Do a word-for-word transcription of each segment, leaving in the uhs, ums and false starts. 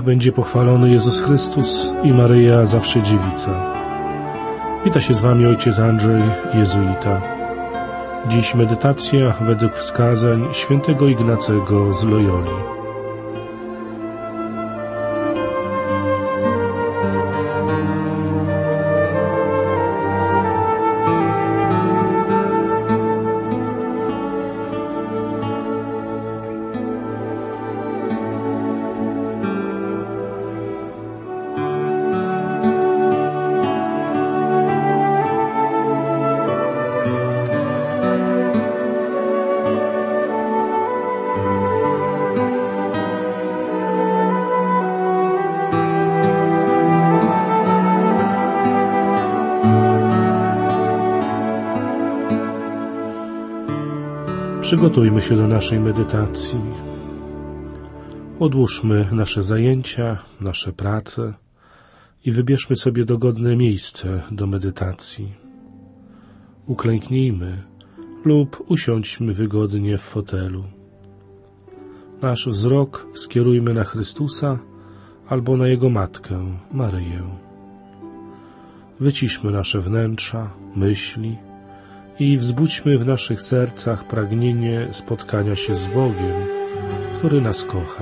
będzie pochwalony Jezus Chrystus i Maryja zawsze dziewica. Wita się z Wami ojciec Andrzej, jezuita. Dziś medytacja według wskazań świętego Ignacego z Loyoli. Przygotujmy się do naszej medytacji. Odłóżmy nasze zajęcia, nasze prace i wybierzmy sobie dogodne miejsce do medytacji. Uklęknijmy lub usiądźmy wygodnie w fotelu. Nasz wzrok skierujmy na Chrystusa albo na Jego Matkę, Maryję. Wyciszmy nasze wnętrza, myśli i wzbudźmy w naszych sercach pragnienie spotkania się z Bogiem, który nas kocha.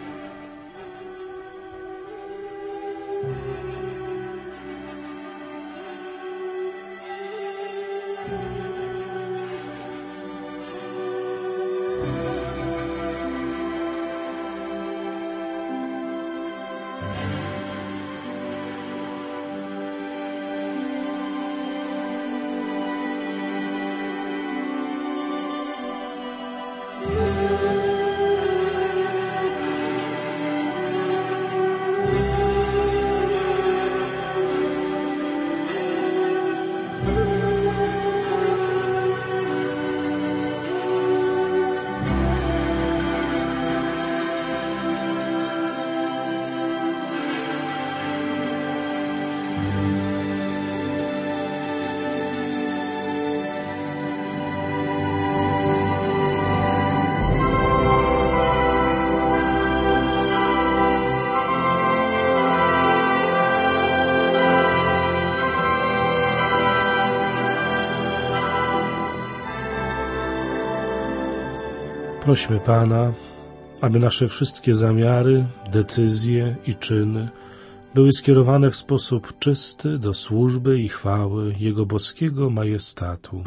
Prośmy Pana, aby nasze wszystkie zamiary, decyzje i czyny były skierowane w sposób czysty do służby i chwały Jego boskiego majestatu.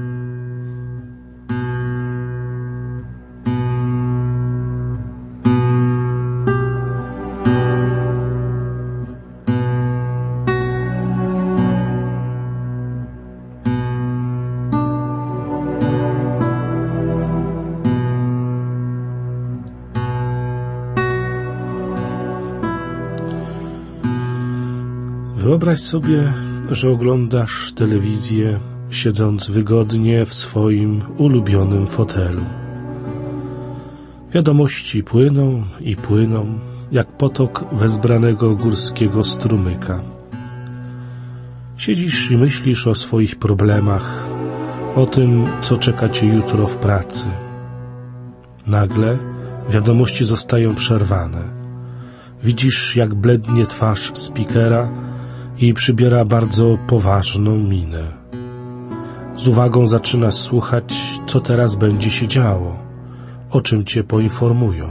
Wyobraź sobie, że oglądasz telewizję, siedząc wygodnie w swoim ulubionym fotelu. Wiadomości płyną i płyną, jak potok wezbranego górskiego strumyka. Siedzisz i myślisz o swoich problemach, o tym, co czeka cię jutro w pracy. Nagle wiadomości zostają przerwane. Widzisz, jak blednie twarz spikera i przybiera bardzo poważną minę. Z uwagą zaczynasz słuchać, co teraz będzie się działo, o czym cię poinformują.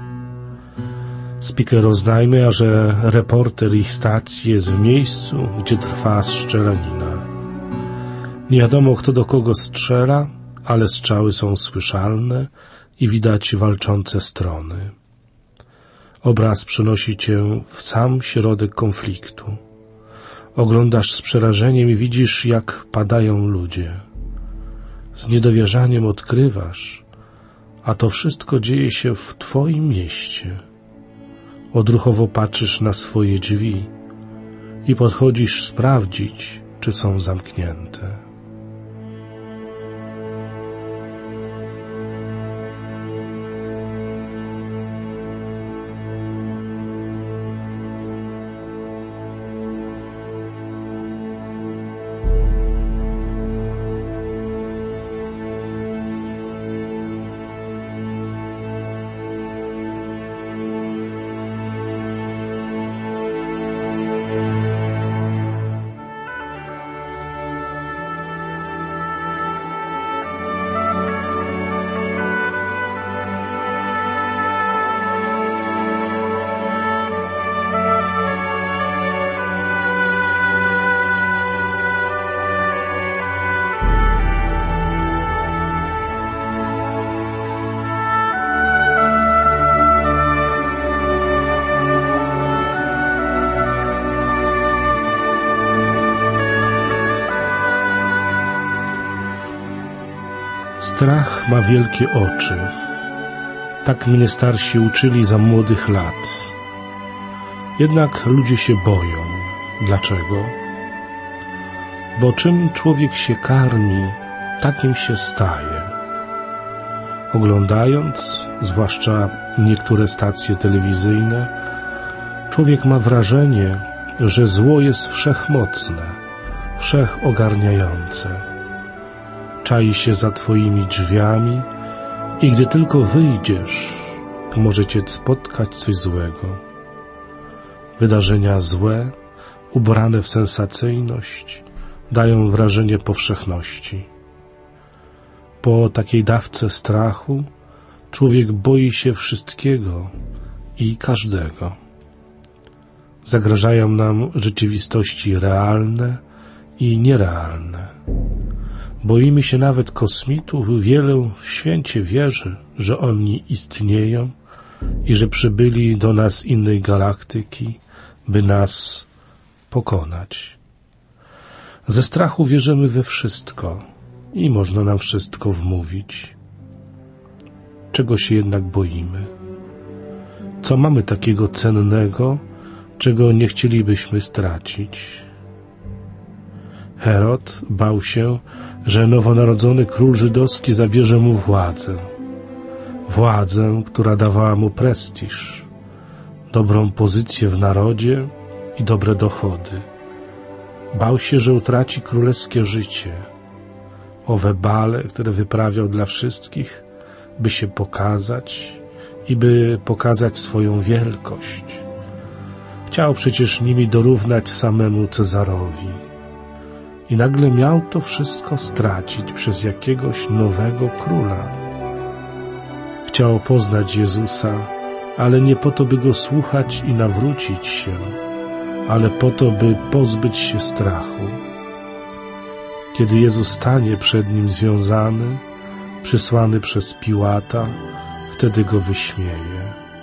Spiker oznajmia, że reporter ich stacji jest w miejscu, gdzie trwa strzelanina. Nie wiadomo, kto do kogo strzela, ale strzały są słyszalne i widać walczące strony. Obraz przenosi cię w sam środek konfliktu. Oglądasz z przerażeniem i widzisz, jak padają ludzie. Z niedowierzaniem odkrywasz, a to wszystko dzieje się w twoim mieście. Odruchowo patrzysz na swoje drzwi i podchodzisz sprawdzić, czy są zamknięte. Strach ma wielkie oczy. Tak mnie starsi uczyli za młodych lat. Jednak ludzie się boją. Dlaczego? Bo czym człowiek się karmi, takim się staje. Oglądając, zwłaszcza niektóre stacje telewizyjne, człowiek ma wrażenie, że zło jest wszechmocne, wszechogarniające. Czai się za twoimi drzwiami i gdy tylko wyjdziesz, może cię spotkać coś złego. Wydarzenia złe, ubrane w sensacyjność, dają wrażenie powszechności. Po takiej dawce strachu człowiek boi się wszystkiego i każdego. Zagrażają nam rzeczywistości realne i nierealne. Boimy się nawet kosmitów, wielu w święcie wierzy, że oni istnieją i że przybyli do nas z innej galaktyki, by nas pokonać. Ze strachu wierzymy we wszystko i można nam wszystko wmówić. Czego się jednak boimy? Co mamy takiego cennego, czego nie chcielibyśmy stracić? Herod bał się, że nowonarodzony król żydowski zabierze mu władzę. Władzę, która dawała mu prestiż, dobrą pozycję w narodzie i dobre dochody. Bał się, że utraci królewskie życie. Owe bale, które wyprawiał dla wszystkich, by się pokazać i by pokazać swoją wielkość. Chciał przecież nimi dorównać samemu Cezarowi. I nagle miał to wszystko stracić przez jakiegoś nowego króla. Chciał poznać Jezusa, ale nie po to, by Go słuchać i nawrócić się, ale po to, by pozbyć się strachu. Kiedy Jezus stanie przed Nim związany, przysłany przez Piłata, wtedy Go wyśmieje.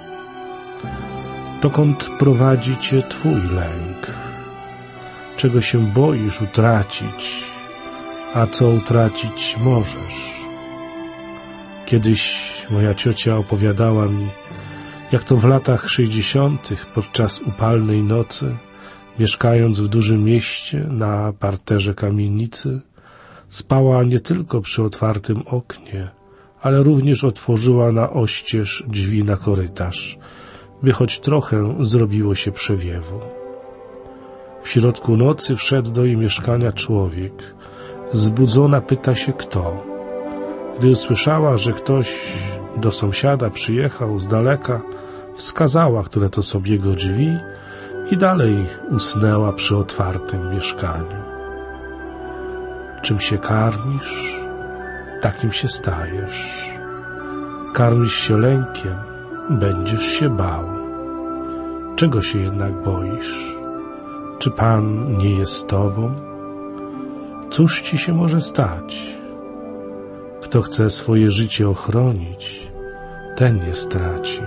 Dokąd prowadzi Cię Twój lęk? Czego się boisz utracić, a co utracić możesz? Kiedyś moja ciocia opowiadała mi, jak to w latach sześćdziesiątych podczas upalnej nocy, mieszkając w dużym mieście na parterze kamienicy, spała nie tylko przy otwartym oknie, ale również otworzyła na oścież drzwi na korytarz, by choć trochę zrobiło się przewiewu. W środku nocy wszedł do jej mieszkania człowiek. Zbudzona pyta się kto. Gdy usłyszała, że ktoś do sąsiada przyjechał z daleka, wskazała, które to są jego drzwi i dalej usnęła przy otwartym mieszkaniu. Czym się karmisz, takim się stajesz. Karmisz się lękiem, będziesz się bał. Czego się jednak boisz? Czy Pan nie jest z Tobą? Cóż Ci się może stać? Kto chce swoje życie ochronić, ten je straci.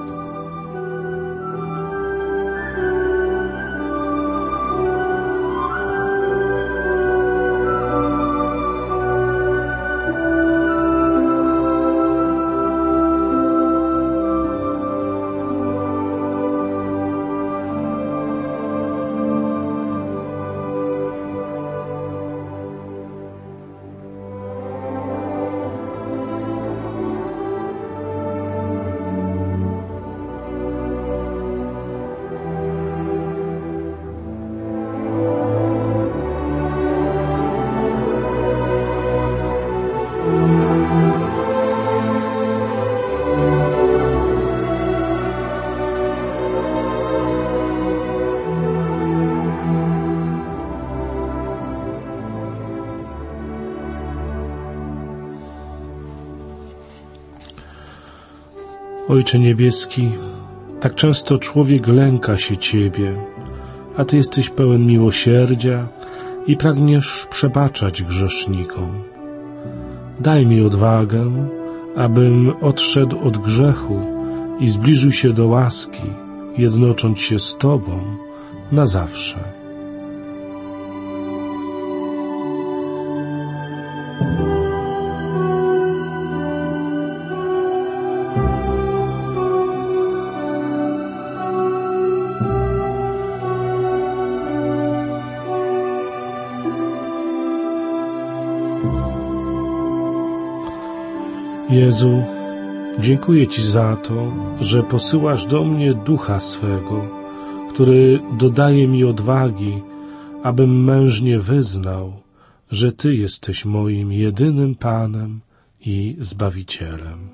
Ojcze Niebieski, tak często człowiek lęka się Ciebie, a Ty jesteś pełen miłosierdzia i pragniesz przebaczać grzesznikom. Daj mi odwagę, abym odszedł od grzechu i zbliżył się do łaski, jednocząc się z Tobą na zawsze. Jezu, dziękuję Ci za to, że posyłasz do mnie Ducha swego, który dodaje mi odwagi, abym mężnie wyznał, że Ty jesteś moim jedynym Panem i Zbawicielem.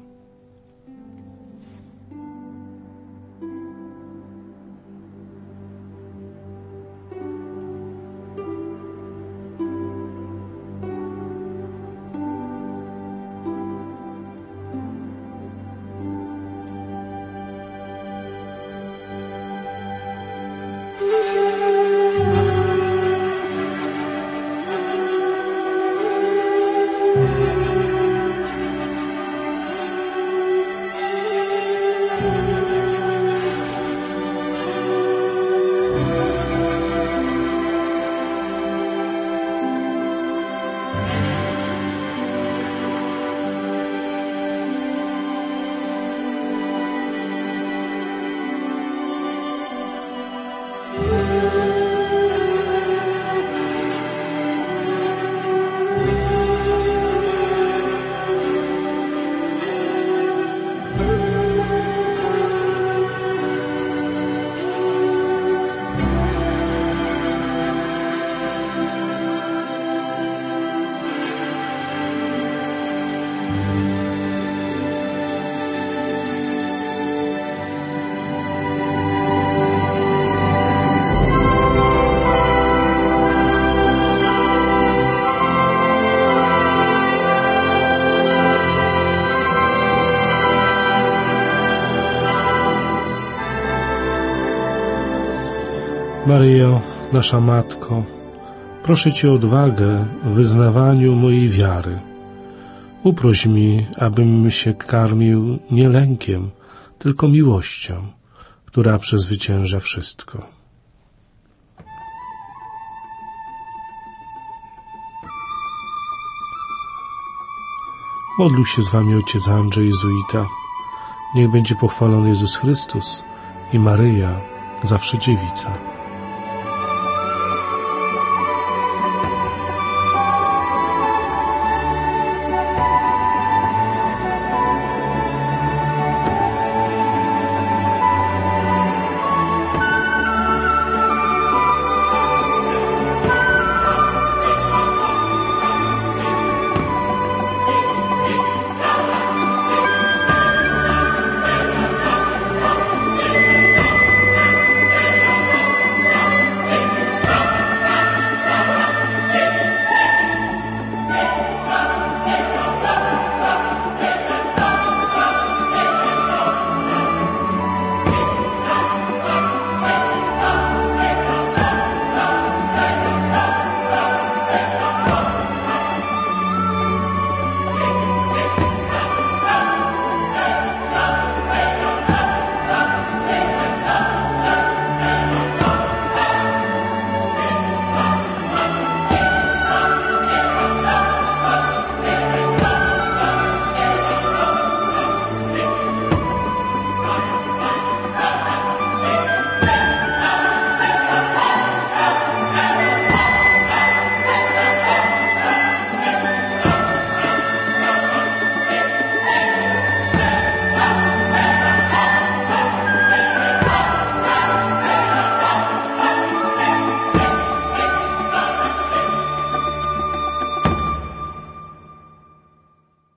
Maryjo, nasza Matko, proszę Cię o odwagę w wyznawaniu mojej wiary. Uproś mi, abym się karmił nie lękiem, tylko miłością, która przezwycięża wszystko. Modlił się z Wami ojciec Andrzej Jezuita. Niech będzie pochwalony Jezus Chrystus i Maryja, zawsze dziewica.